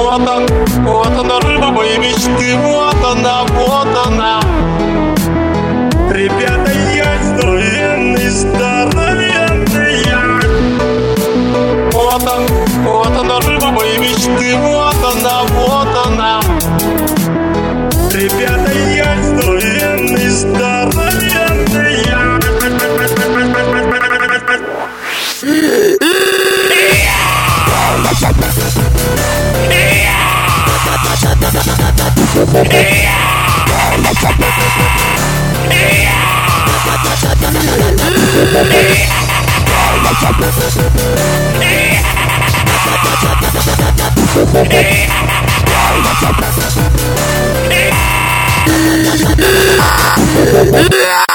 вот она, рыба моей мечты, вот она. Ребята, я здоровенный, здоровенный я. Вот она, рыба моей мечты, вот она. Ребята, я здоровенный, здоровенный я. Yeah.